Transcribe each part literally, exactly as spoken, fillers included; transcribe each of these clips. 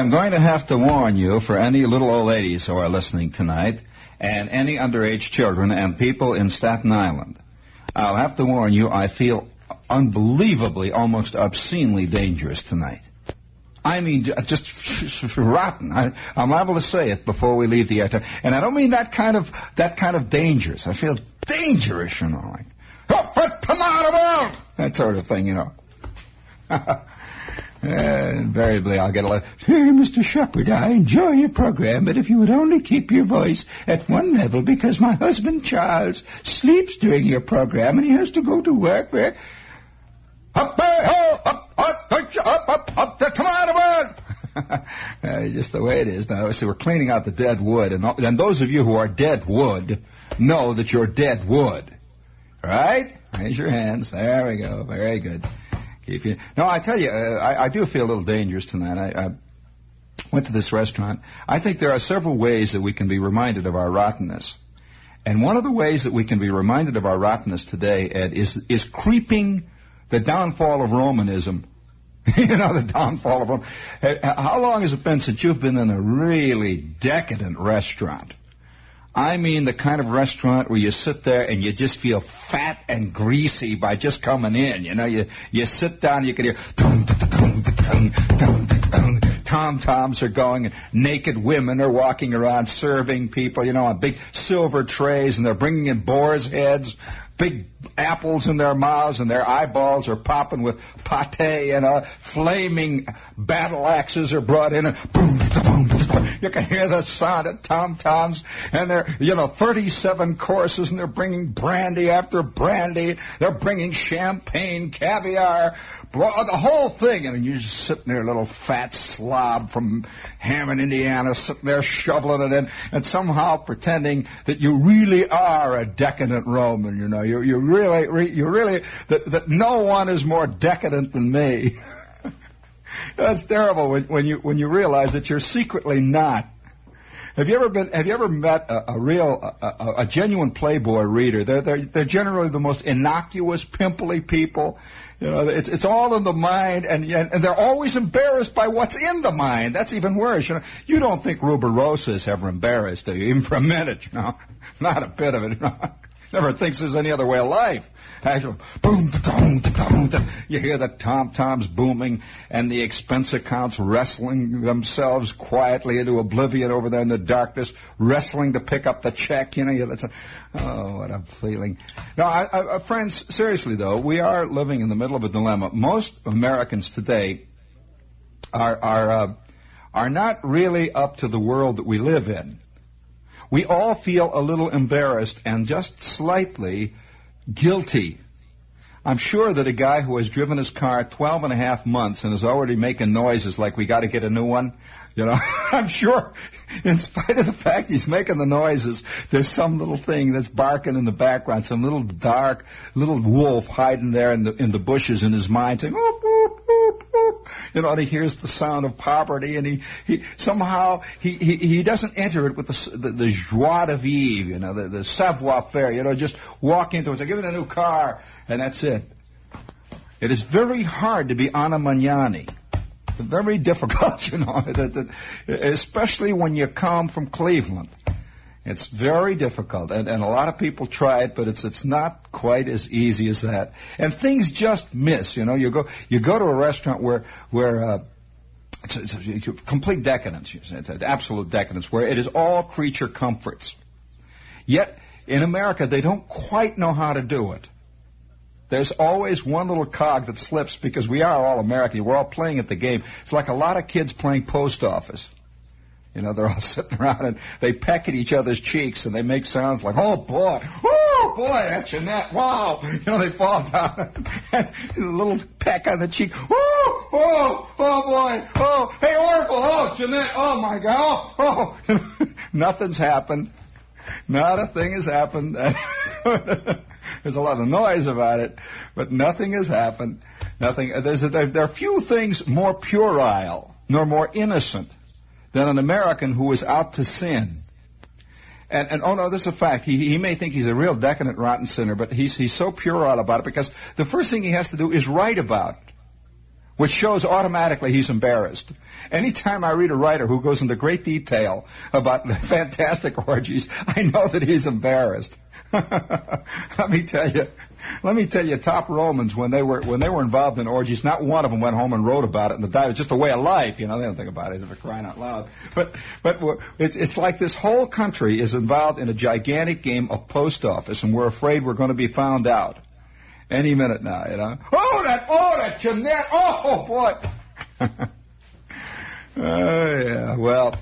I'm going to have to warn you, for any little old ladies who are listening tonight, and any underage children and people in Staten Island, I'll have to warn you, I feel unbelievably, almost obscenely dangerous tonight. I mean, just rotten. I, I'm liable to say it before we leave the air. And I don't mean that kind of that kind of dangerous. I feel dangerous, you know, like, oh, come out of it! That sort of thing, you know. Uh, invariably, I'll get a letter. Hey, Mister Shepard, I enjoy your program, but if you would only keep your voice at one level, because my husband Charles sleeps during your program and he has to go to work. Where up, up, up, up, up, up, up, up, come on, uh, just the way it is now. So we're cleaning out the dead wood, and, and those of you who are dead wood know that you're dead wood. All right? Raise your hands. There we go. Very good. Keep you. No, I tell you, uh, I, I do feel a little dangerous tonight. I, I went to this restaurant. I think there are several ways that we can be reminded of our rottenness. And one of the ways that we can be reminded of our rottenness today, Ed, is is creeping the downfall of Romanism. You know, the downfall of Rome. How long has it been since you've been in a really decadent restaurant? I mean the kind of restaurant where you sit there and you just feel fat and greasy by just coming in. You know, you you sit down, you can hear tom-toms are going, and naked women are walking around serving people, you know, on big silver trays, and they're bringing in boar's heads, big apples in their mouths, and their eyeballs are popping with pate, you know, flaming battle axes are brought in, and boom, boom, boom. You can hear the sound of tom-toms, and they're, you know, thirty-seven courses, and they're bringing brandy after brandy. They're bringing champagne, caviar, the whole thing. And you're just sitting there, a little fat slob from Hammond, Indiana, sitting there shoveling it in, and somehow pretending that you really are a decadent Roman. You know, you you really, you really, that that no one is more decadent than me. That's terrible when, when you when you realize that you're secretly not. Have you ever been? Have you ever met a, a real, a, a genuine Playboy reader? They're they're they're generally the most innocuous, pimply people. You know, it's it's all in the mind, and and they're always embarrassed by what's in the mind. That's even worse. You know, you don't think Ruberosa is ever embarrassed, do you? Even for a minute, you know, not a bit of it. You know? Never thinks there's any other way of life. Actually, boom, boom, boom. You hear the tom-toms booming and the expense accounts wrestling themselves quietly into oblivion over there in the darkness, wrestling to pick up the check. You know, that's a, oh, what a feeling. No, I, I, friends, seriously though, we are living in the middle of a dilemma. Most Americans today are are uh, are not really up to the world that we live in. We all feel a little embarrassed and just slightly guilty. I'm sure that a guy who has driven his car twelve and a half months and is already making noises like we got to get a new one, you know, I'm sure in spite of the fact he's making the noises, there's some little thing that's barking in the background, some little dark little wolf hiding there in the in the bushes in his mind saying, oh, oh, oh, oh. You know, and he hears the sound of poverty, and he, he somehow he, he, he doesn't enter it with the, the, the joie de vivre, you know, the, the savoir-faire, you know, just walk into it, say, give it a new car, and that's it. It is very hard to be Anna Magnani. It's very difficult, you know, that, that, especially when you come from Cleveland. It's very difficult, and, and a lot of people try it, but it's it's not quite as easy as that. And things just miss, you know. You go you go to a restaurant where where uh, it's, it's, it's complete decadence, it's an absolute decadence, where it is all creature comforts. Yet in America, they don't quite know how to do it. There's always one little cog that slips because we are all American. We're all playing at the game. It's like a lot of kids playing post office. You know, they're all sitting around and they peck at each other's cheeks and they make sounds like, oh, boy, oh, boy, that's Jeanette, wow. You know, they fall down and a little peck on the cheek, oh, oh, oh, boy, oh, hey, Oracle, oh, Jeanette, oh, my God, oh, oh. Nothing's happened. Not a thing has happened. There's a lot of noise about it, but nothing has happened. Nothing. There's a, there, there are few things more puerile nor more innocent than an American who is out to sin. And, and oh no, this is a fact. He, he may think he's a real decadent, rotten sinner, but he's, he's so puerile about it because the first thing he has to do is write about it. which shows automatically he's embarrassed. Anytime I read a writer who goes into great detail about fantastic orgies, I know that he's embarrassed. Let me tell you, let me tell you, top Romans, when they were when they were involved in orgies, not one of them went home and wrote about it, and the was just a way of life. You know, they don't think about it. They're crying out loud. But but it's it's like this whole country is involved in a gigantic game of post office, and we're afraid we're going to be found out any minute now. You know, oh that oh that Jeanette, oh boy. Oh yeah. Well,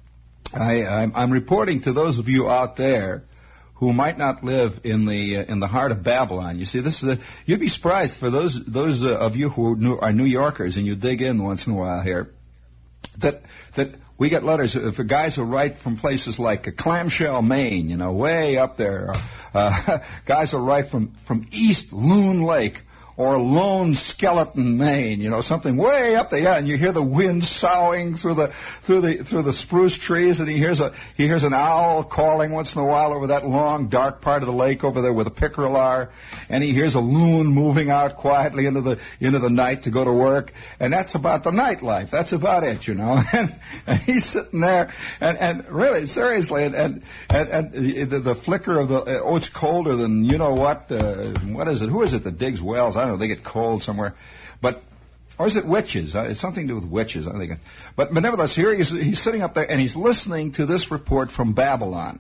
I I'm, I'm reporting to those of you out there who might not live in the uh, in the heart of Babylon. You see, this is a, you'd be surprised for those those uh, of you who new, are New Yorkers and you dig in once in a while here, that that we get letters for guys who write from places like Clamshell, Maine, you know, way up there. Uh, guys who write from from East Loon Lake or Lone Skeleton, Maine, you know, something way up there, yeah, and you hear the wind soughing through the through the through the spruce trees, and he hears a he hears an owl calling once in a while over that long dark part of the lake over there where the pickerel are, and he hears a loon moving out quietly into the into the night to go to work, and that's about the nightlife. That's about it, you know. And, and he's sitting there, and, and really seriously, and and, and, and the, the flicker of the oh, it's colder than you know what? Uh, what is it? Who is it that digs wells? I don't know, they get cold somewhere. But, or is it witches? Uh, it's something to do with witches, I think. But, but nevertheless, here he's, he's sitting up there and he's listening to this report from Babylon.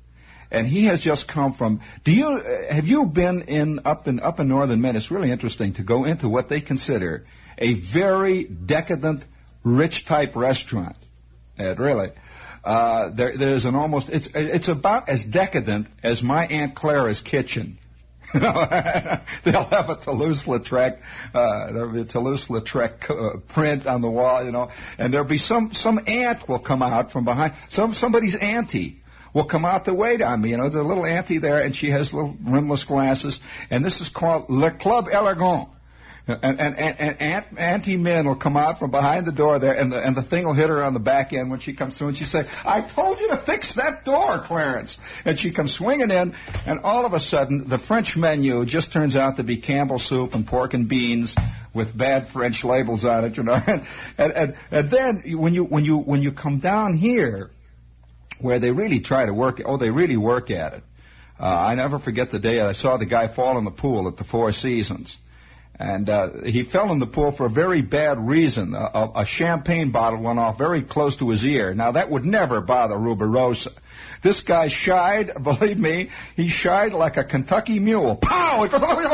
And he has just come from, do you, uh, have you been in, up in, up in northern Maine? It's really interesting to go into what they consider a very decadent, rich type restaurant. It really. Uh, there, there's an almost, it's, it's about as decadent as my Aunt Clara's kitchen. You know, they'll have a Toulouse-Lautrec, uh, there'll be a Toulouse-Lautrec uh, print on the wall, you know, and there'll be some some aunt will come out from behind, some somebody's auntie will come out to wait on me, you know, there's a little auntie there, and she has little rimless glasses, and this is called Le Club Elegant. And, and, and, and Aunt, Auntie Min will come out from behind the door there, and the, and the thing will hit her on the back end when she comes through, and she say, I told you to fix that door, Clarence. And she comes swinging in, and all of a sudden, the French menu just turns out to be Campbell soup and pork and beans with bad French labels on it, you know. And, and, and, and then when you, when you, when you come down here, where they really try to work, oh, they really work at it. Uh, I never forget the day I saw the guy fall in the pool at the Four Seasons. And uh, he fell in the pool for a very bad reason. A, a champagne bottle went off very close to his ear. Now, that would never bother Rubirosa. This guy shied, believe me, he shied like a Kentucky mule. Pow!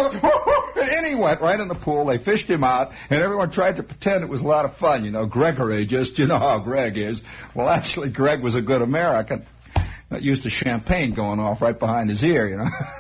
And he went right in the pool. They fished him out, and everyone tried to pretend it was a lot of fun. You know, Gregory, just, you know how Greg is. Well, actually, Greg was a good American. Not used to champagne going off right behind his ear, you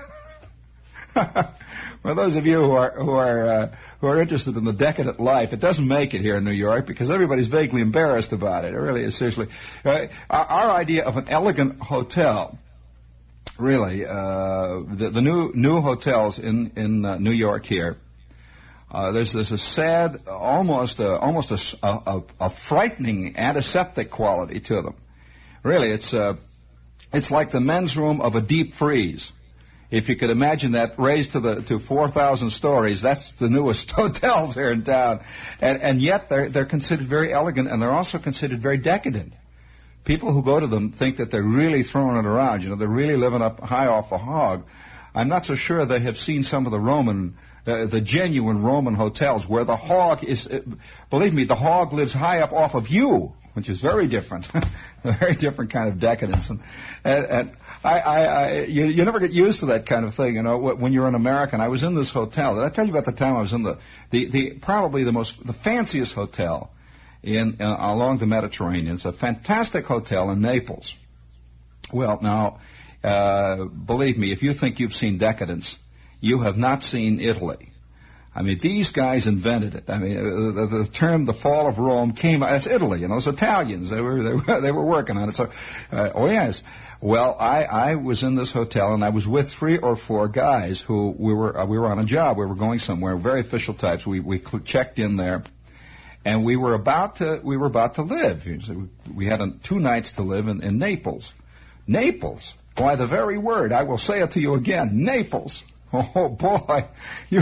know. Well, those of you who are who are uh, who are interested in the decadent life, it doesn't make it here in New York because everybody's vaguely embarrassed about it. It really is, seriously. Uh, our, our idea of an elegant hotel, really, uh, the, the new new hotels in in uh, New York here. Uh, there's there's a sad, almost a, almost a, a, a frightening antiseptic quality to them. Really, it's uh, it's like the men's room of a deep freeze. If you could imagine that raised to the to four thousand stories, that's the newest hotels here in town, and and yet they're they're considered very elegant, and they're also considered very decadent. People who go to them think that they're really throwing it around. You know, they're really living up high off the hog. I'm not so sure they have seen some of the Roman, uh, the genuine Roman hotels where the hog is. Uh, believe me, the hog lives high up off of you, which is very different, a very different kind of decadence. And, and, and I, I, I you, you never get used to that kind of thing, you know. When you're an American, I was in this hotel. Did I tell you about the time I was in the, the, the probably the most, the fanciest hotel in uh, along the Mediterranean? It's a fantastic hotel in Naples. Well, now, uh, believe me, if you think you've seen decadence, you have not seen Italy. I mean, these guys invented it. I mean, the, the term "the fall of Rome" came. That's Italy, you know. It's Italians. They were they were, they were working on it. So, uh, oh yes. Well, I, I was in this hotel, and I was with three or four guys who we were uh, we were on a job. We were going somewhere. Very official types. We we checked in there, and we were about to we were about to live. We had a, two nights to live in, in Naples. Naples. Why, the very word. I will say it to you again. Naples. Oh, boy. You,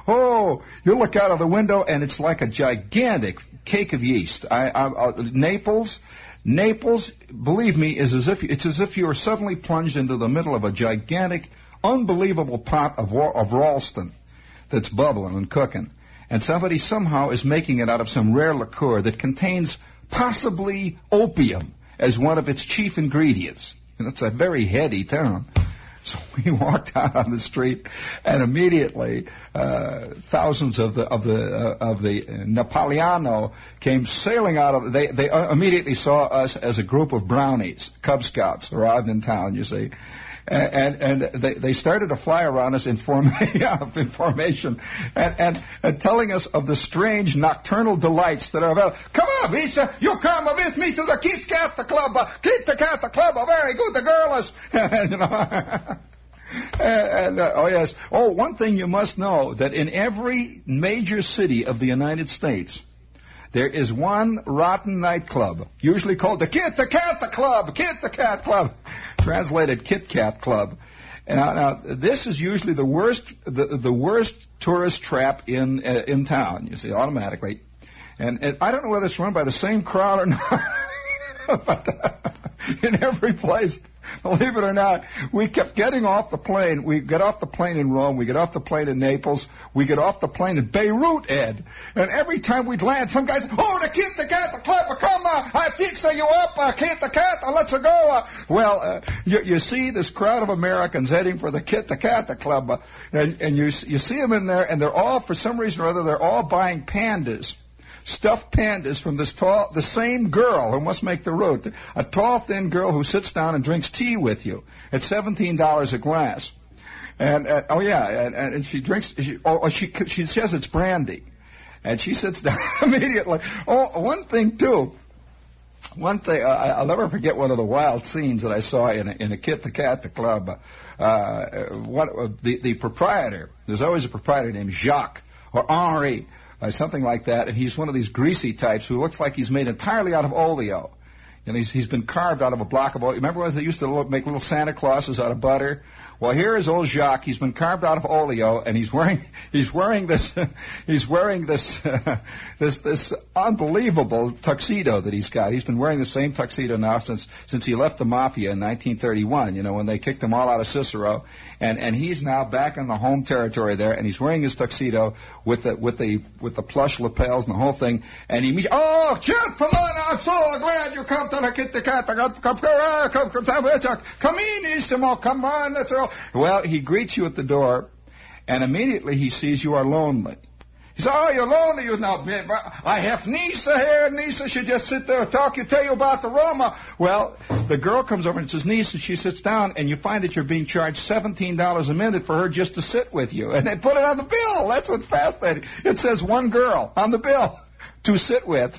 oh, you look out of the window, and it's like a gigantic cake of yeast. I, I, I, Naples, Naples, believe me, is as if it's as if you were suddenly plunged into the middle of a gigantic, unbelievable pot of, of Ralston that's bubbling and cooking. And somebody somehow is making it out of some rare liqueur that contains possibly opium as one of its chief ingredients. And it's a very heady town. So we walked out on the street, and immediately uh, thousands of the of the uh, of the Napoleano came sailing out of. They they immediately saw us as a group of brownies, Cub Scouts, arrived in town. You see. And, and and they they started to fly around us in, form, in formation, and, and and telling us of the strange nocturnal delights that are available. Come on, Visa, you come with me to the Kit Kat Club. Uh, Kit Kat Club, uh, very good. The girl is, you know. And, and uh, oh yes, oh one thing you must know, that in every major city of the United States, there is one rotten nightclub, usually called the Kit the Kat the Club, Kit the Kat Club, translated Kit Kat Club. Now, now this is usually the worst, the, the worst tourist trap in uh, in town. You see, automatically, and, and I don't know whether it's run by the same crowd or not, but uh, in every place. Believe it or not, we kept getting off the plane. We get off the plane in Rome. We get off the plane in Naples. We get off the plane in Beirut, Ed. And every time we'd land, some guys, oh, the Kit the Kat, the Club, come on, I fix you up, uh, Kit the Kat, uh, let's go. Uh. Well, uh, you, you see this crowd of Americans heading for the Kit the Kat, the Club, uh, and, and you, you see them in there, and they're all, for some reason or other, they're all buying pandas. Stuffed pandas from this tall, the same girl who must make the route, a tall, thin girl who sits down and drinks tea with you at seventeen dollars a glass. And, uh, oh yeah, and, and she drinks, she, oh, she, she says it's brandy. And she sits down immediately. Oh, one thing too, one thing, uh, I'll never forget one of the wild scenes that I saw in a, in a Kit the Kat, the Club. Uh, what, uh, the, the proprietor, there's always a proprietor named Jacques or Henri. Uh, something like that, and he's one of these greasy types who looks like he's made entirely out of oleo. And he's he's been carved out of a block of oleo. Remember when they used to look, make little Santa Clauses out of butter? Well, here is old Jacques. He's been carved out of oleo, and he's wearing he's wearing this he's wearing this uh, this this unbelievable tuxedo that he's got. He's been wearing the same tuxedo now since since he left the mafia in nineteen thirty-one. You know, when they kicked him all out of Cicero, and and he's now back in the home territory there, and he's wearing his tuxedo with the with the with the plush lapels and the whole thing. And he meets, oh, gentlemen, I'm so glad you come to the Kit the Kat. Come come come come come in, come on, let's go. Well, he greets you at the door, and immediately he sees you are lonely. He says, oh, you're lonely, you know. I have Nisa here. Nisa should just sit there and talk, you tell you about the Roma. Well, the girl comes over and says, Nisa, she sits down, and you find that you're being charged seventeen dollars a minute for her just to sit with you. And they put it on the bill. That's what's fascinating. It says one girl on the bill to sit with.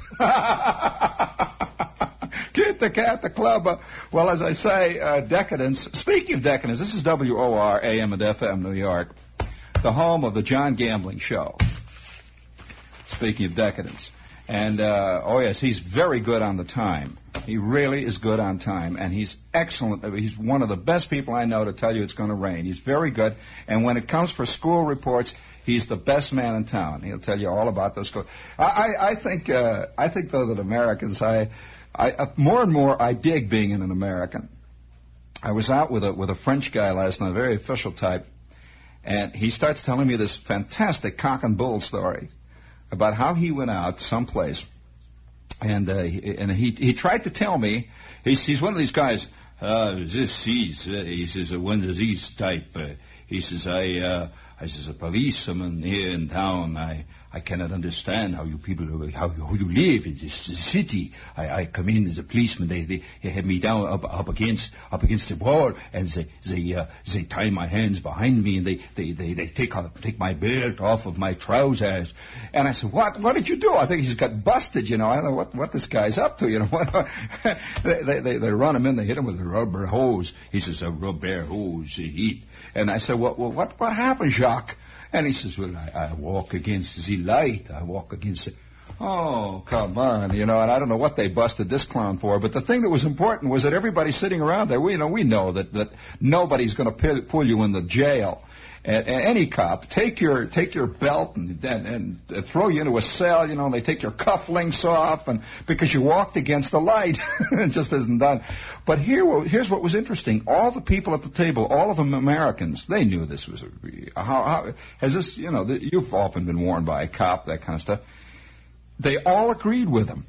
Kit the Kat, the Club. Uh, well, as I say, uh, decadence. Speaking of decadence, this is W O R A M and F M New York, the home of the John Gambling Show. Speaking of decadence. And, uh, oh, yes, he's very good on the time. He really is good on time, and he's excellent. He's one of the best people I know to tell you it's going to rain. He's very good, and when it comes for school reports, he's the best man in town. He'll tell you all about those schools. I, I, I think, uh, I think, though, that Americans, I... I, uh, more and more, I dig being an American. I was out with a with a French guy last night, a very official type, and he starts telling me this fantastic cock and bull story about how he went out someplace, and uh, he, and he he tried to tell me he's he's one of these guys. Uh, this he's uh, he says uh, one of these type. Uh, he says I uh, I says a policeman here in town. I. I cannot understand how you people, how, how you live in this city. I, I come in as a policeman. They, they, they have me down up, up against up against the wall, and they they uh, they tie my hands behind me, and they they, they, they take uh, take my belt off of my trousers. And I said, what what did you do? I think he's got busted. You know, I don't know what, what this guy's up to. You know, what they, they they run him in. They hit him with a rubber hose. He says a rubber hose heat. And I said, well, well what what happened, Jacques? And he says, well, I, I walk against the light. I walk against the... Oh, come on, you know, and I don't know what they busted this clown for, but the thing that was important was that everybody sitting around there, we, you know, we know that, that nobody's going to pull you in the jail. And, and any cop, take your take your belt and, and and throw you into a cell, you know, and they take your cufflinks off, and because you walked against the light, it just isn't done. But here, here's what was interesting: all the people at the table, all of them Americans, they knew this was a, how, how has this, you know, you've often been warned by a cop, that kind of stuff. They all agreed with him.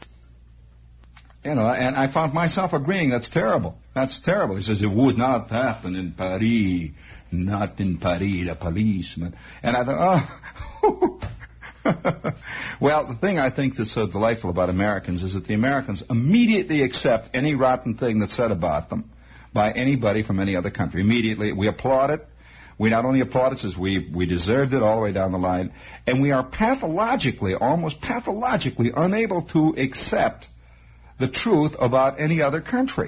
You know, and I found myself agreeing, that's terrible. That's terrible. He says, it would not happen in Paris. Not in Paris, the policeman. And I thought, oh. Well, the thing I think that's so delightful about Americans is that the Americans immediately accept any rotten thing that's said about them by anybody from any other country. Immediately, we applaud it. We not only applaud it, says we, we deserved it all the way down the line. And we are pathologically, almost pathologically, unable to accept the truth about any other country.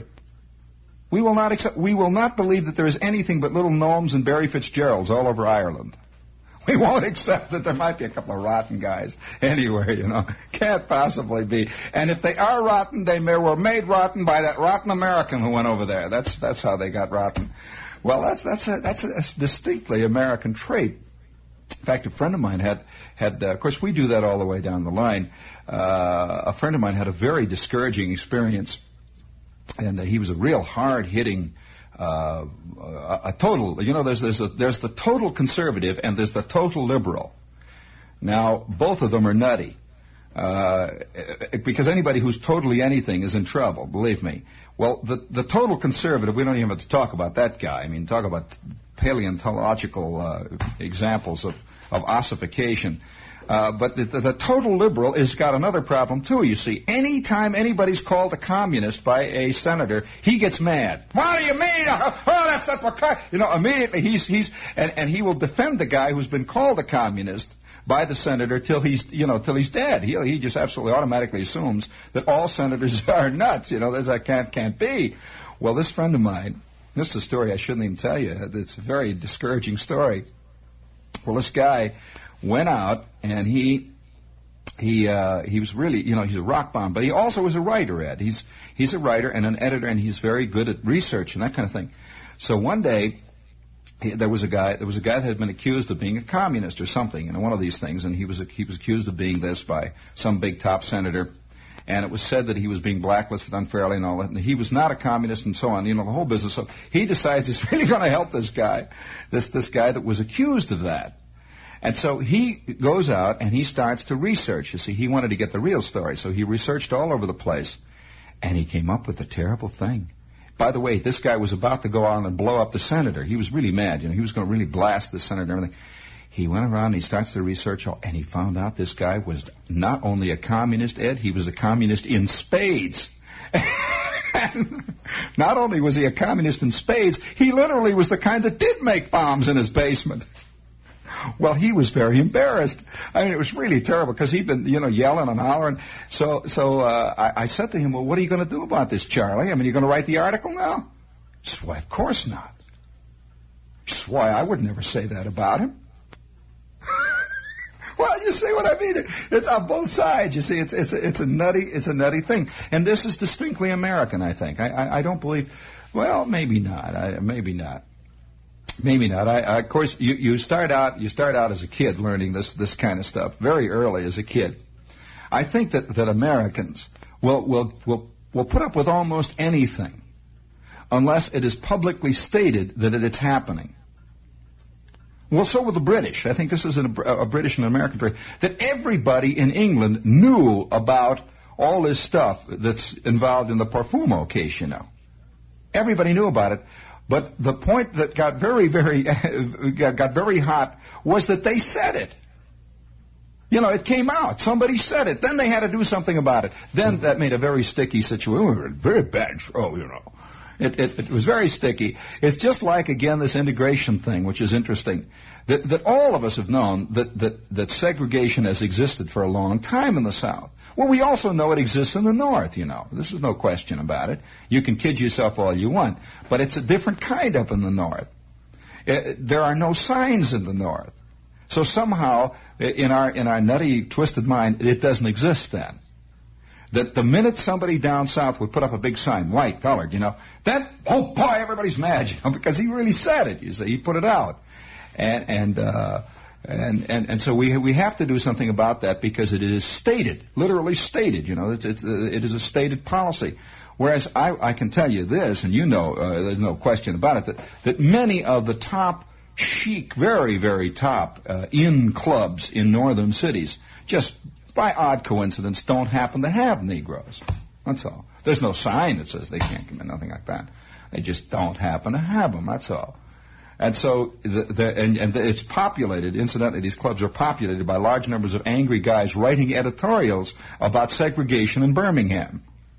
We will not accept, we will not believe that there is anything but little gnomes and Barry Fitzgeralds all over Ireland. We won't accept that there might be a couple of rotten guys anywhere, you know. Can't possibly be. And if they are rotten, they may, were made rotten by that rotten American who went over there. That's that's how they got rotten. Well, that's that's a, that's a distinctly American trait. In fact, a friend of mine had, had uh, of course, we do that all the way down the line. Uh, a friend of mine had a very discouraging experience. And uh, he was a real hard-hitting, uh, a, a total, you know, there's, there's, a, there's the total conservative and there's the total liberal. Now, both of them are nutty. Uh, because anybody who's totally anything is in trouble, believe me. Well, the, the total conservative, we don't even have to talk about that guy. I mean, talk about paleontological uh, examples of, of ossification. Uh, but the, the, the total liberal has got another problem, too, you see. Any time anybody's called a communist by a senator, he gets mad. What do you mean? Oh, that's not what... You know, immediately he's... he's and, and he will defend the guy who's been called a communist by the senator till he's, you know, till he's dead. He, he just absolutely automatically assumes that all senators are nuts. You know, there's that can't, can't be. Well, this friend of mine, this is a story I shouldn't even tell you. It's a very discouraging story. Well, this guy went out and he he uh, he was really, you know, he's a rock bomb, but he also was a writer, Ed. He's he's a writer and an editor, and he's very good at research and that kind of thing. So one day he, there was a guy there was a guy that had been accused of being a communist or something, you know, one of these things, and he was he was accused of being this by some big top senator. And it was said that he was being blacklisted unfairly and all that. And he was not a communist and so on, you know, the whole business. So he decides he's really going to help this guy, this this guy that was accused of that. And so he goes out and he starts to research. You see, he wanted to get the real story. So he researched all over the place. And he came up with a terrible thing. By the way, this guy was about to go on and blow up the senator. He was really mad. You know, he was going to really blast the senator and everything. He went around and he starts to research, and he found out this guy was not only a communist, Ed, he was a communist in spades. Not only was he a communist in spades, he literally was the kind that did make bombs in his basement. Well, he was very embarrassed. I mean, it was really terrible because he'd been, you know, yelling and hollering. So, so uh, I, I said to him, well, what are you going to do about this, Charlie? I mean, you're going to write the article now? He said, why, of course not. He said, why, I would never say that about him. Well, you see what I mean? It's on both sides. You see, it's it's a, it's a nutty it's a nutty thing, and this is distinctly American. I think. I I, I don't believe. Well, maybe not. I, maybe not. Maybe not. I, I, of course, you, you start out you start out as a kid learning this this kind of stuff very early as a kid. I think that, that Americans will will will will put up with almost anything unless it is publicly stated that it is happening. Well, so with the British. I think this is a, a British and American trait. That everybody in England knew about all this stuff that's involved in the Parfumo case, you know. Everybody knew about it. But the point that got very, very, got, got very hot was that they said it. You know, it came out. Somebody said it. Then they had to do something about it. Then that made a very sticky situation. Very bad show, you know. It, it, it was very sticky. It's just like, again, this integration thing, which is interesting, that, that all of us have known that, that, that segregation has existed for a long time in the South. Well, we also know it exists in the North, you know. This is no question about it. You can kid yourself all you want, but it's a different kind up in the North. It, there are no signs in the North. So somehow, in our, in our nutty, twisted mind, it doesn't exist then. That the minute somebody down south would put up a big sign, white, colored, you know, then, oh boy, everybody's mad, you know, because he really said it, you see, he put it out. And and uh, and, and and so we we have to do something about that because it is stated, literally stated. You know, it's, it's, it is a stated policy. Whereas I, I can tell you this, and you know, uh, there's no question about it, that, that many of the top chic, very, very top uh, in clubs in northern cities, just by odd coincidence, don't happen to have Negroes. That's all. There's no sign that says they can't come in, nothing like that. They just don't happen to have them, that's all. And so, the, the, and, and it's populated, incidentally, these clubs are populated by large numbers of angry guys writing editorials about segregation in Birmingham.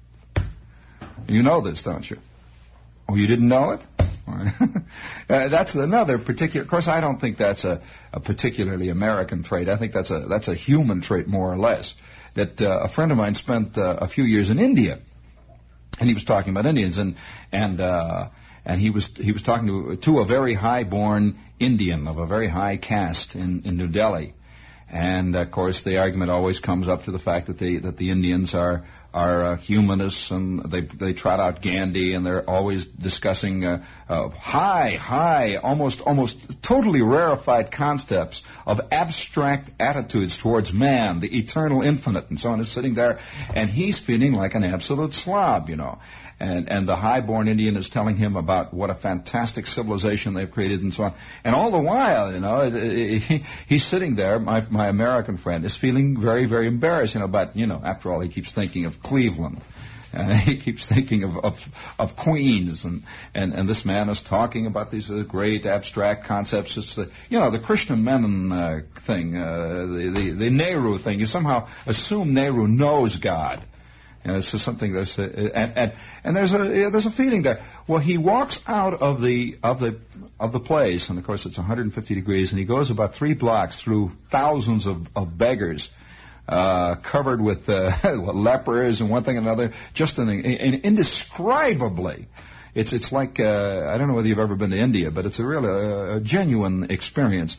You know this, don't you? Oh, you didn't know it? uh, that's another particular. Of course, I don't think that's a, a particularly American trait. I think that's a that's a human trait, more or less. That uh, a friend of mine spent uh, a few years in India, and he was talking about Indians, and and uh, and he was he was talking to to a very high-born Indian of a very high caste in, in New Delhi. And of course, the argument always comes up to the fact that the that the Indians are are uh, humanists, and they they trot out Gandhi, and they're always discussing uh, uh, high, high, almost almost totally rarefied concepts of abstract attitudes towards man, the eternal infinite, and so on. Is sitting there, and he's feeling like an absolute slob, you know. And and the high-born Indian is telling him about what a fantastic civilization they've created and so on. And all the while, you know, it, it, he, he's sitting there, my my American friend, is feeling very, very embarrassed, you know, but, you know, after all, he keeps thinking of Cleveland. And he keeps thinking of, of, of Queens, and, and, and this man is talking about these uh, great abstract concepts. It's the, you know, the Krishna Menon uh, thing, uh, the, the, the Nehru thing. You somehow assume Nehru knows God. And it's just something that's uh, and, and and there's a yeah, there's a feeling there. Well, he walks out of the of the of the place, and of course it's one hundred fifty degrees, and he goes about three blocks through thousands of, of beggars, uh, covered with uh, lepers and one thing and another, just an, an indescribably. It's it's like uh, I don't know whether you've ever been to India, but it's a real uh, a genuine experience.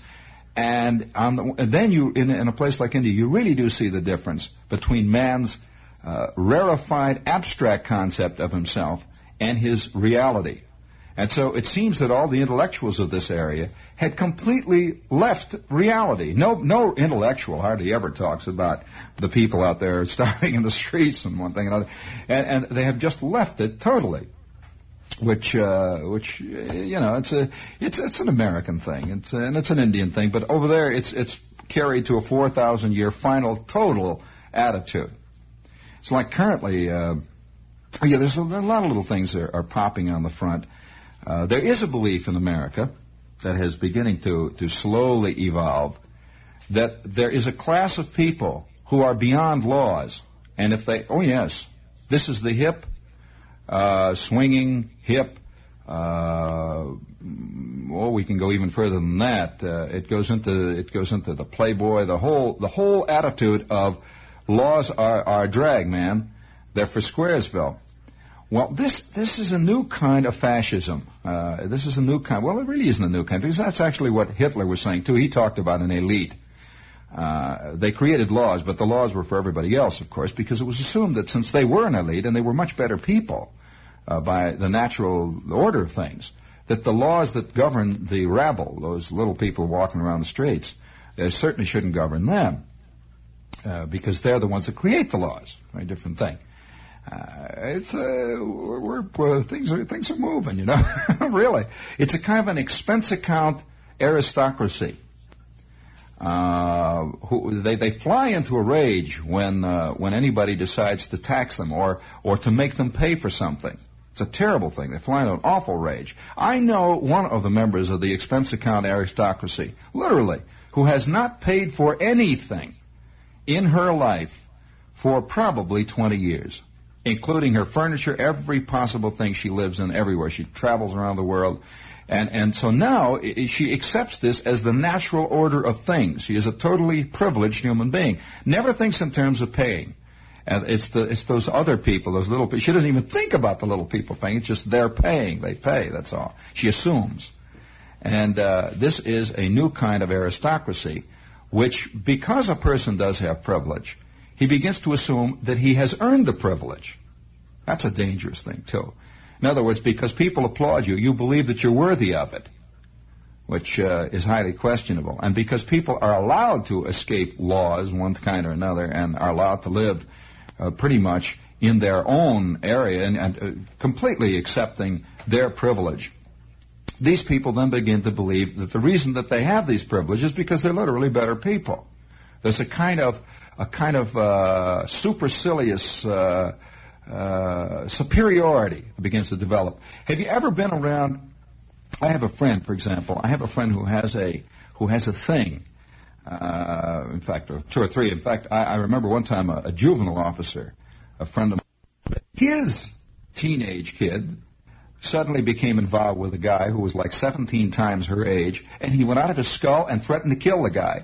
And on the, and then you in, in a place like India, you really do see the difference between man's Uh, rarefied abstract concept of himself and his reality. And so it seems that all the intellectuals of this area had completely left reality. No no intellectual hardly ever talks about the people out there starving in the streets and one thing and another. And, and they have just left it totally. Which, uh, which, you know, it's a, it's, it's an American thing, it's, and it's an Indian thing. But over there, it's, it's carried to a four thousand year final total attitude. It's like currently, uh, yeah, there's a, there are a lot of little things that are, are popping on the front. Uh, there is a belief in America that is beginning to, to slowly evolve that there is a class of people who are beyond laws. And if they, oh yes, this is the hip, uh, swinging, hip, uh, well, we can go even further than that. Uh, it goes into, it goes into the playboy, the whole, the whole attitude of laws are, are a drag, man. They're for Squaresville. Well, this this is a new kind of fascism. Uh, this is a new kind. Well, it really isn't a new kind, because that's actually what Hitler was saying, too. He talked about an elite. Uh, they created laws, but the laws were for everybody else, of course, because it was assumed that since they were an elite, and they were much better people uh, by the natural order of things, that the laws that govern the rabble, those little people walking around the streets, uh, certainly shouldn't govern them. Uh, because they're the ones that create the laws. Very different thing. Uh, it's uh, we're, we're, we're, things are things are moving, you know. Really, it's a kind of an expense account aristocracy. Uh, who they they fly into a rage when uh, when anybody decides to tax them or or to make them pay for something. It's a terrible thing. They fly into an awful rage. I know one of the members of the expense account aristocracy, literally, who has not paid for anything in her life for probably twenty years, including her furniture, every possible thing she lives in everywhere. She travels around the world. And, and so now she accepts this as the natural order of things. She is a totally privileged human being. Never thinks in terms of paying. And it's, the, it's those other people, those little people. She doesn't even think about the little people paying. It's just they're paying. They pay, that's all. She assumes. And uh, this is a new kind of aristocracy, which, because a person does have privilege, he begins to assume that he has earned the privilege. That's a dangerous thing, too. In other words, because people applaud you, you believe that you're worthy of it. which uh, is highly questionable. And because people are allowed to escape laws, one kind or another, and are allowed to live uh, pretty much in their own area and, and uh, completely accepting their privilege, these people then begin to believe that the reason that they have these privileges is because they're literally better people. There's a kind of a kind of uh, supercilious uh, uh, superiority that begins to develop. Have you ever been around? I have a friend, for example. I have a friend who has a who has a thing. Uh, in fact, or two or three. In fact, I, I remember one time a, a juvenile officer, a friend of mine, his teenage kid suddenly became involved with a guy who was like seventeen times her age, and he went out of his skull and threatened to kill the guy.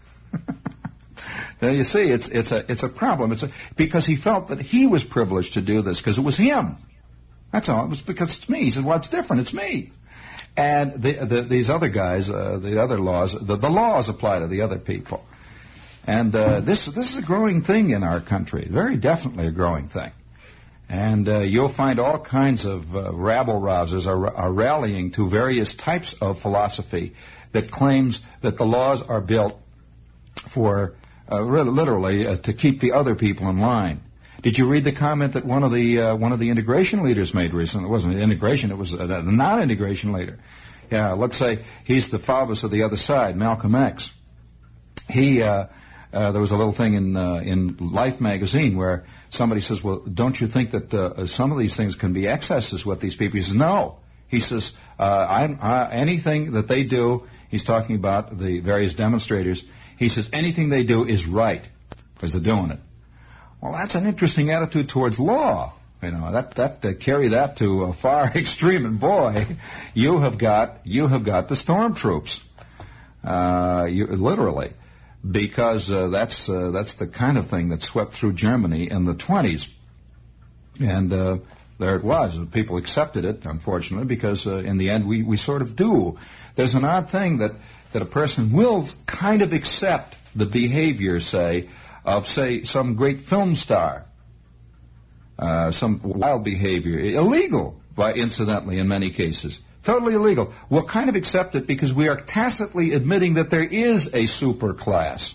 Now you see, it's it's a it's a problem. It's a, because he felt that he was privileged to do this because it was him. That's all. It was because it's me. He said, "Well, it's different. It's me." And the, the, these other guys, uh, the other laws, the, the laws apply to the other people. And uh, this this is a growing thing in our country. Very definitely a growing thing. And uh, you'll find all kinds of uh, rabble-rousers are, are rallying to various types of philosophy that claims that the laws are built for, uh, literally, uh, to keep the other people in line. Did you read the comment that one of the uh, one of the integration leaders made recently? It wasn't integration; it was uh, the non-integration leader. Yeah, let's say he's the Faubus of the other side, Malcolm X. He uh, uh, there was a little thing in uh, in Life magazine where somebody says, "Well, don't you think that uh, some of these things can be excesses with these people?" He says, "No." He says, uh, I'm, I, "Anything that they do," he's talking about the various demonstrators. He says, "Anything they do is right because they're doing it." Well, that's an interesting attitude towards law. You know, that that uh, carry that to a far extreme, and boy, you have got you have got the stormtroops, uh, you, literally, because uh, that's uh, that's the kind of thing that swept through Germany in the twenties, and uh, there it was. People accepted it, unfortunately, because uh, in the end we, we sort of do. There's an odd thing that that a person will kind of accept the behavior, say, of, say, some great film star, uh, some wild behavior, illegal, by incidentally, in many cases, totally illegal. We'll kind of accept it because we are tacitly admitting that there is a super class.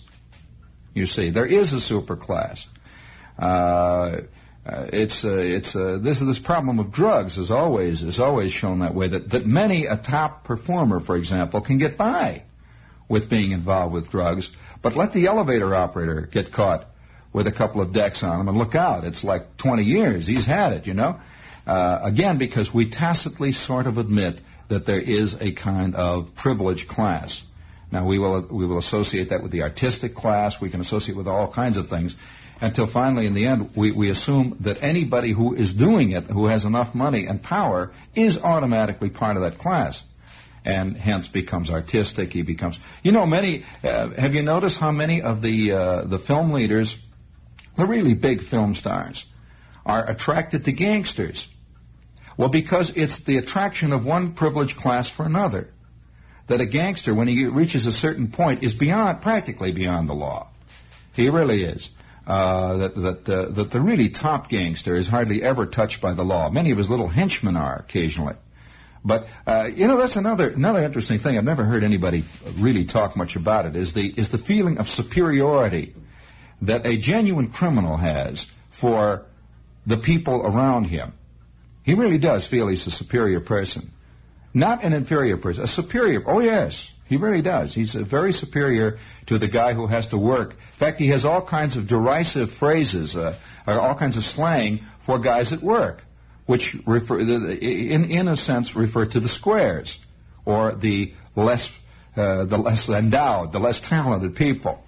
You see, there is a super class. Uh, uh, it's uh, it's uh, this this problem of drugs is always is always shown that way. That that many a top performer, for example, can get by with being involved with drugs. But let the elevator operator get caught with a couple of decks on him, and look out. It's like twenty years. He's had it, you know. Uh, again, because we tacitly sort of admit that there is a kind of privileged class. Now, we will we will associate that with the artistic class. We can associate it with all kinds of things, until finally, in the end, we, we assume that anybody who is doing it, who has enough money and power, is automatically part of that class, and hence becomes artistic. He becomes, you know, many. Uh, have you noticed how many of the uh, the film leaders, the really big film stars, are attracted to gangsters? Well, because it's the attraction of one privileged class for another. That a gangster, when he reaches a certain point, is beyond, practically beyond the law. He really is. Uh, that that uh, that the really top gangster is hardly ever touched by the law. Many of his little henchmen are occasionally. But uh, you know, that's another another interesting thing. I've never heard anybody really talk much about it. Is the is the feeling of superiority that a genuine criminal has for the people around him. He really does feel he's a superior person, not an inferior person. A superior. Oh yes, he really does. He's a very superior to the guy who has to work. In fact, he has all kinds of derisive phrases, uh, or all kinds of slang for guys at work, which refer, in in a sense, refer to the squares, or the less uh, the less endowed, the less talented people.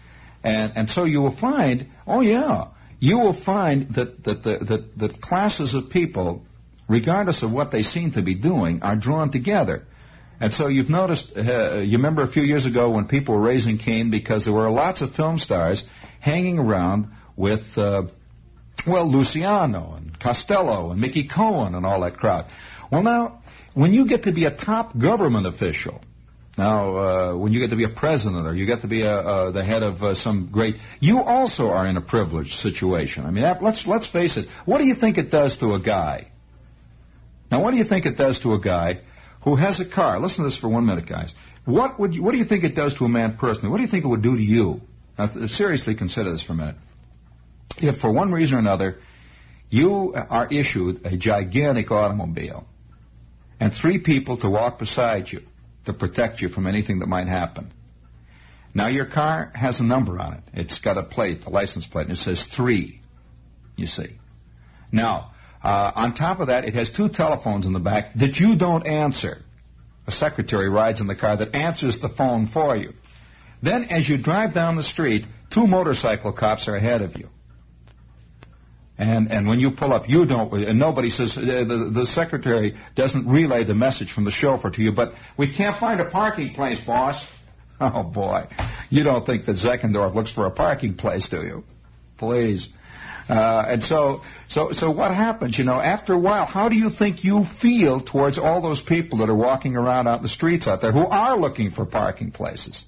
And and so you will find, oh yeah, you will find that that the, that that classes of people, regardless of what they seem to be doing, are drawn together. And so you've noticed, uh, you remember a few years ago when people were raising Cain because there were lots of film stars hanging around with, uh, well, Luciano and Costello and Mickey Cohen and all that crowd. Well, now, when you get to be a top government official, now, uh, when you get to be a president or you get to be a, uh, the head of uh, some great, you also are in a privileged situation. I mean, let's let's face it. What do you think it does to a guy? Now, what do you think it does to a guy who has a car. Listen to this for one minute, guys. What would you, what do you think it does to a man personally? What do you think it would do to you? Now, seriously consider this for a minute. If for one reason or another you are issued a gigantic automobile and three people to walk beside you to protect you from anything that might happen. Now, your car has a number on it. It's got a plate, a license plate, and it says three, you see. Now, uh, on top of that, it has two telephones in the back that you don't answer. A secretary rides in the car that answers the phone for you. Then, as you drive down the street, two motorcycle cops are ahead of you. And and when you pull up, you don't, and nobody says, uh, the, the secretary doesn't relay the message from the chauffeur to you, but we can't find a parking place, boss. Oh, boy. You don't think that Zeckendorf looks for a parking place, do you? Please. Uh, and so, so, so what happens, you know, after a while, how do you think you feel towards all those people that are walking around out in the streets out there who are looking for parking places?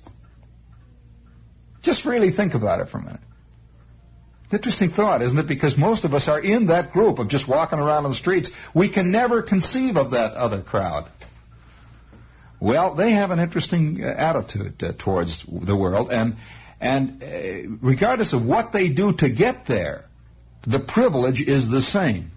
Just really think about it for a minute. Interesting thought, isn't it? Because most of us are in that group of just walking around on the streets. We can never conceive of that other crowd. Well, they have an interesting uh, attitude uh, towards the world, and and uh, regardless of what they do to get there, the privilege is the same.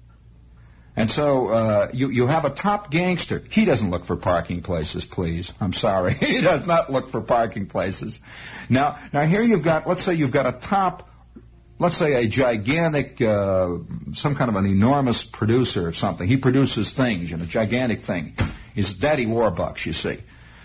And so uh, you you have a top gangster. He doesn't look for parking places, please. I'm sorry. He does not look for parking places. Now, now here you've got, let's say you've got a top, let's say a gigantic, uh, some kind of an enormous producer of something. He produces things, you know, gigantic thing. He's Daddy Warbucks, you see.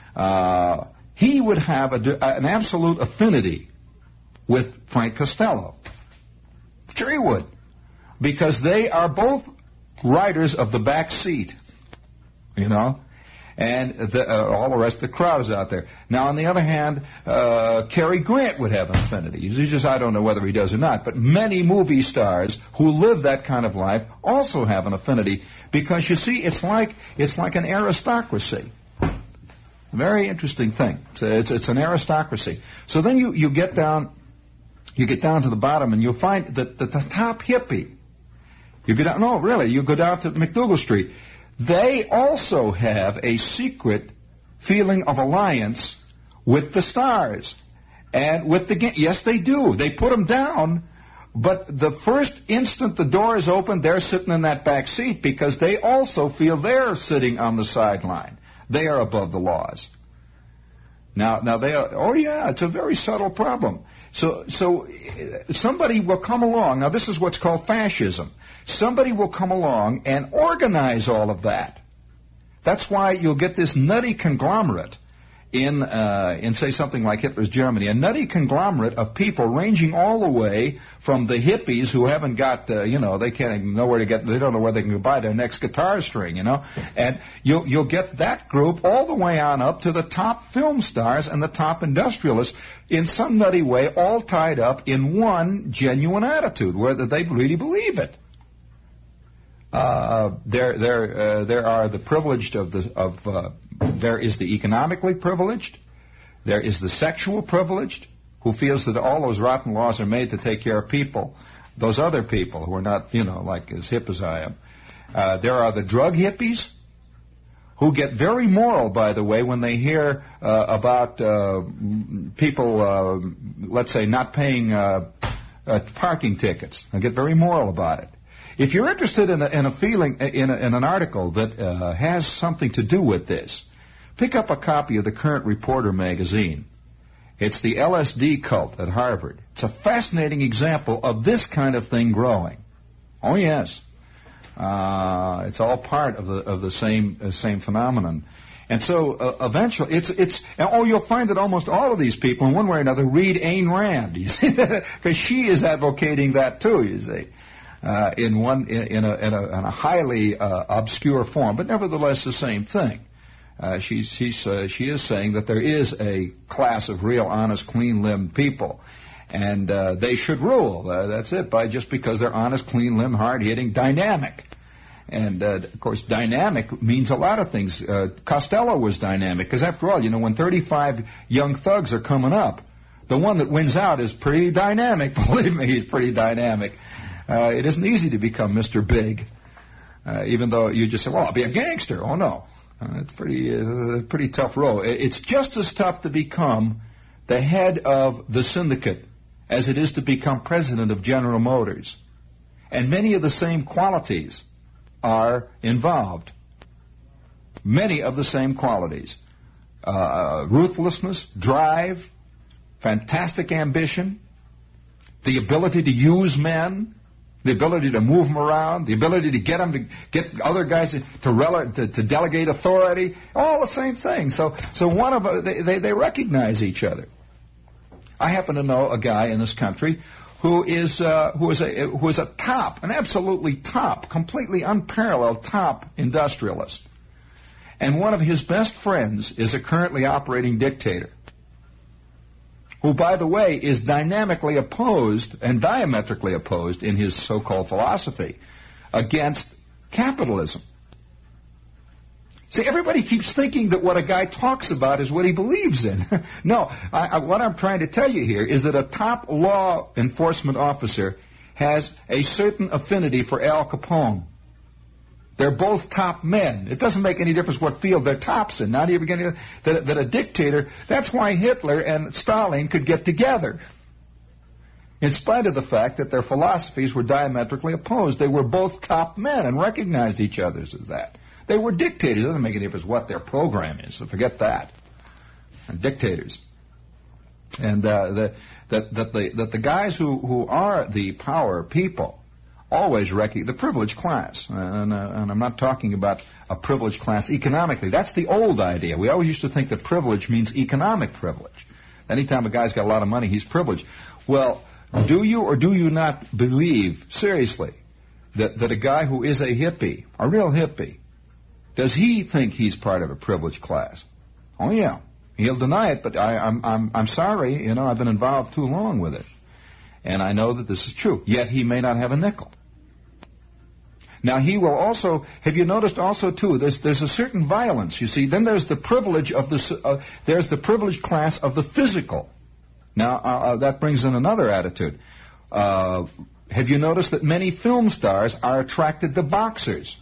Uh, he would have a, an absolute affinity with Frank Costello. Sure he would. Because they are both riders of the back seat, you know, and the, uh, all the rest of the crowd is out there. Now, on the other hand, uh, Cary Grant would have an affinity. He just, I don't know whether he does or not, but many movie stars who live that kind of life also have an affinity because, you see, it's like it's like an aristocracy. Very interesting thing. It's, a, it's, it's an aristocracy. So then you, you get down you get down to the bottom and you'll find that, that the top hippie, you go down, no, really, you go down to McDougal Street. They also have a secret feeling of alliance with the stars and with the, yes, they do. They put them down, but the first instant the door is open, they're sitting in that back seat because they also feel they're sitting on the sideline. They are above the laws. Now, now they are, oh yeah, it's a very subtle problem. So, so somebody will come along. Now, this is what's called fascism. Somebody will come along and organize all of that. That's why you'll get this nutty conglomerate in, uh, in say, something like Hitler's Germany, a nutty conglomerate of people ranging all the way from the hippies who haven't got, uh, you know, they can't even know where to get, they don't know where they can buy their next guitar string, you know, and you'll, you'll get that group all the way on up to the top film stars and the top industrialists in some nutty way, all tied up in one genuine attitude, where they really believe it. Uh, there, there, uh, there are the privileged of the of. Uh, there is the economically privileged. There is the sexual privileged, who feels that all those rotten laws are made to take care of people, those other people who are not, you know, like as hip as I am. Uh, there are the drug hippies, who get very moral, by the way, when they hear uh, about uh, people, uh, let's say, not paying uh, uh, parking tickets. They get very moral about it. If you're interested in a, in a feeling, in, a, in an article that uh, has something to do with this, pick up a copy of the Current Reporter magazine. It's the L S D cult at Harvard. It's a fascinating example of this kind of thing growing. Oh yes, uh, it's all part of the of the same uh, same phenomenon. And so uh, eventually, it's it's oh, you'll find that almost all of these people, in one way or another, read Ayn Rand, you see, because she is advocating that too. You see. Uh, in one in, in, a, in, a, in a highly uh, obscure form, but nevertheless the same thing. Uh, she's, she's, uh, she is saying that there is a class of real, honest, clean-limbed people, and uh, they should rule. Uh, that's it, by just because they're honest, clean-limbed, hard-hitting, dynamic. And uh, of course, dynamic means a lot of things. Uh, Costello was dynamic because, after all, you know, when thirty-five young thugs are coming up, the one that wins out is pretty dynamic. Believe me, he's pretty dynamic. Uh, it isn't easy to become Mister Big, uh, even though you just say, well, I'll be a gangster. Oh, no. Uh, it's pretty, uh, pretty tough road. It's just as tough to become the head of the syndicate as it is to become president of General Motors. And many of the same qualities are involved. Many of the same qualities. Uh, ruthlessness, drive, fantastic ambition, the ability to use men, the ability to move them around, the ability to get them to get other guys to to, rel- to, to delegate authority, all the same thing. So, so one of uh, they, they they recognize each other. I happen to know a guy in this country who is uh, who is a who is a top, an absolutely top, completely unparalleled top industrialist, and one of his best friends is a currently operating dictator, who, by the way, is dynamically opposed and diametrically opposed in his so-called philosophy against capitalism. See, everybody keeps thinking that what a guy talks about is what he believes in. No, I, I, what I'm trying to tell you here is that a top law enforcement officer has a certain affinity for Al Capone. They're both top men. It doesn't make any difference what field they're tops in. Not even getting that, that a dictator. That's why Hitler and Stalin could get together, in spite of the fact that their philosophies were diametrically opposed. They were both top men and recognized each other as that. They were dictators. It doesn't make any difference what their program is. So forget that. And dictators. And uh, the, that that the that the guys who who are the power people always recognize the privileged class, and, uh, and I'm not talking about a privileged class economically. That's the old idea. We always used to think that privilege means economic privilege. Anytime a guy's got a lot of money, he's privileged. Well, do you or do you not believe, seriously, that, that a guy who is a hippie, a real hippie, does he think he's part of a privileged class? Oh, yeah. He'll deny it, but I, I'm, I'm, I'm sorry, you know, I've been involved too long with it. And I know that this is true. Yet he may not have a nickel. Now, he will also, have you noticed also, too, there's there's a certain violence, you see. Then there's the privilege of the, uh, there's the privileged class of the physical. Now, uh, uh, that brings in another attitude. Uh, have you noticed that many film stars are attracted to boxers?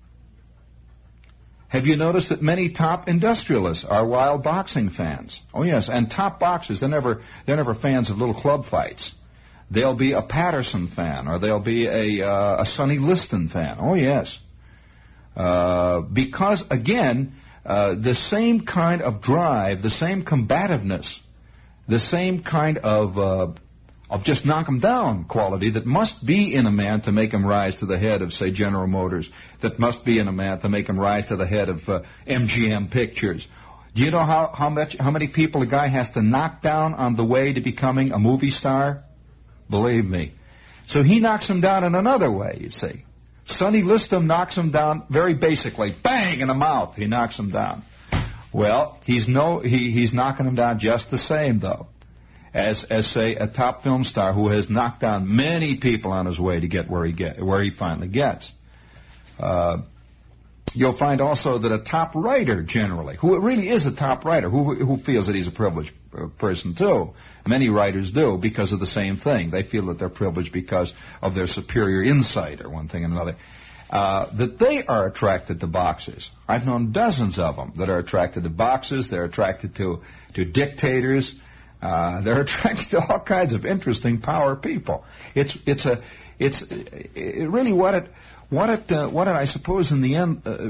Have you noticed that many top industrialists are wild boxing fans? Oh, yes, and top boxers, they're never, they're never fans of little club fights. They'll be a Patterson fan, or they'll be a, uh, a Sonny Liston fan. Oh, yes. Uh, because, again, uh, the same kind of drive, the same combativeness, the same kind of uh, of just knock 'em down quality that must be in a man to make him rise to the head of, say, General Motors, that must be in a man to make him rise to the head of uh, M G M Pictures. Do you know how, how much how many people a guy has to knock down on the way to becoming a movie star? Believe me. So he knocks him down in another way, you see. Sonny Liston knocks him down very basically. Bang! In the mouth, he knocks him down. Well, he's no he, he's knocking him down just the same, though, as, as say, a top film star who has knocked down many people on his way to get where he get where he finally gets. Uh, You'll find also that a top writer, generally, who really is a top writer, who who feels that he's a privileged person too. Many writers do, because of the same thing. They feel that they're privileged because of their superior insight, or one thing and another. Uh, that they are attracted to boxers. I've known dozens of them that are attracted to boxers. They're attracted to to dictators. Uh, they're attracted to all kinds of interesting power people. It's it's a it's it really what it. What it, uh, what it, I suppose, in the end, uh,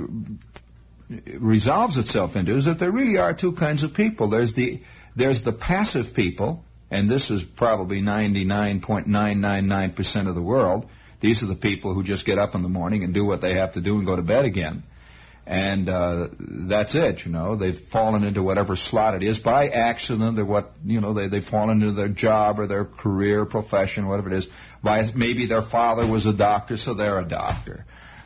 resolves itself into is that there really are two kinds of people. There's the there's the passive people, and this is probably ninety-nine point nine nine nine percent of the world. These are the people who just get up in the morning and do what they have to do and go to bed again. And uh, that's it, you know. They've fallen into whatever slot it is by accident. They're what, you know, they, they've fallen into their job or their career, profession, whatever it is. By, maybe their father was a doctor, so they're a doctor.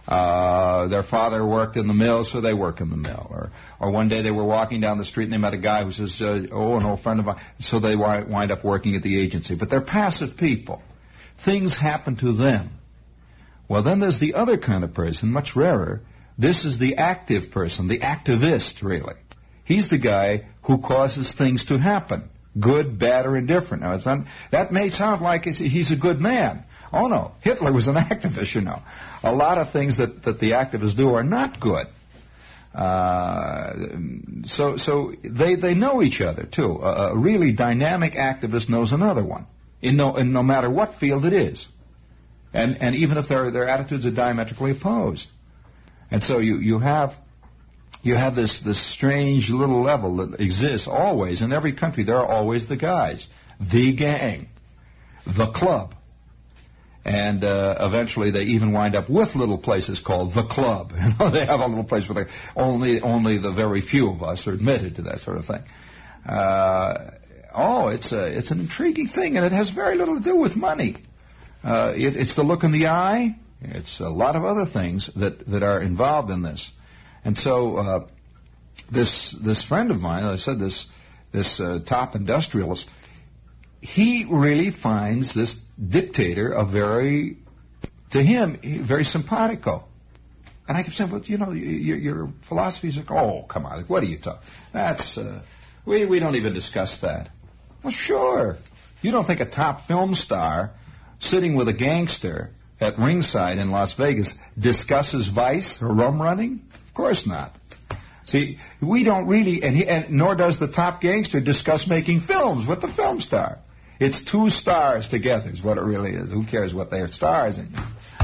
Uh, their father worked in the mill, so they work in the mill. Or, or one day they were walking down the street and they met a guy who says, uh, oh, an old friend of mine. So they wind up working at the agency. But they're passive people. Things happen to them. Well, then there's the other kind of person, much rarer. This is the active person, the activist, really. He's the guy who causes things to happen, good, bad, or indifferent. Now, it's not, that may sound like it's, he's a good man. Oh, no. Hitler was an activist, you know. A lot of things that, that the activists do are not good. Uh, so so they they know each other too. A, a really dynamic activist knows another one in no in no matter what field it is, and and even if their their attitudes are diametrically opposed, and so you you have you have this this strange little level that exists always in every country. There are always the guys, the gang, the club. And uh, eventually they even wind up with little places called the club. You know, they have a little place where they, only only the very few of us are admitted to that sort of thing. Uh, oh, it's a, it's an intriguing thing, and it has very little to do with money. Uh, it, it's the look in the eye. It's a lot of other things that, that are involved in this. And so uh, this this friend of mine, I said this this uh, top industrialist, he really finds this dictator a very, to him, very simpatico. And I kept saying, well, you know, your, your philosophy is like, oh, come on, what are you talking? That's, uh, we, we don't even discuss that. Well, sure. You don't think a top film star sitting with a gangster at ringside in Las Vegas discusses vice or rum running? Of course not. See, we don't really, and, he, and nor does the top gangster discuss making films with the film star. It's two stars together is what it really is. Who cares what their stars in?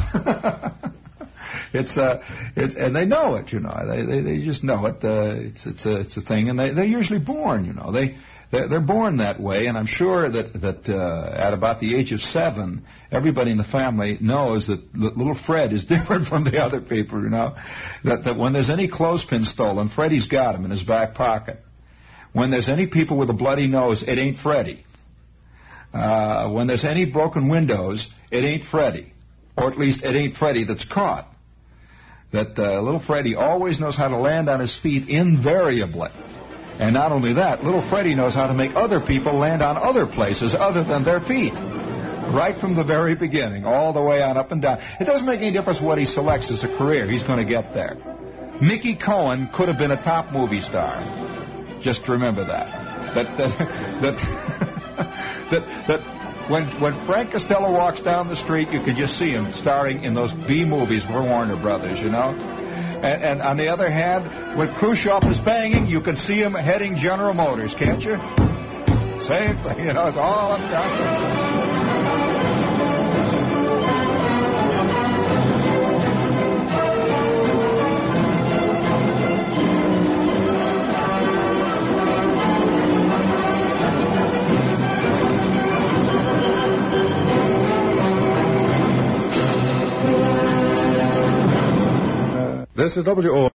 it's uh, it's and they know it, you know. They they, they just know it. Uh, it's it's a it's a thing, and they they're usually born, you know. They they're, they're born that way, and I'm sure that that uh, at about the age of seven, everybody in the family knows that little Fred is different from the other people, you know. That that when there's any clothespin stolen, Freddie's got him in his back pocket. When there's any people with a bloody nose, it ain't Freddie. Uh, when there's any broken windows, it ain't Freddie. Or at least it ain't Freddie that's caught. That uh, little Freddie always knows how to land on his feet invariably. And not only that, little Freddie knows how to make other people land on other places other than their feet. Right from the very beginning, all the way on up and down. It doesn't make any difference what he selects as a career. He's going to get there. Mickey Cohen could have been a top movie star. Just remember that. That... that, that That that when when Frank Costello walks down the street, you can just see him starring in those B movies for Warner Brothers, you know. And, and on the other hand, when Khrushchev is banging, you can see him heading General Motors, can't you? Same thing, you know. It's all up down. This is W O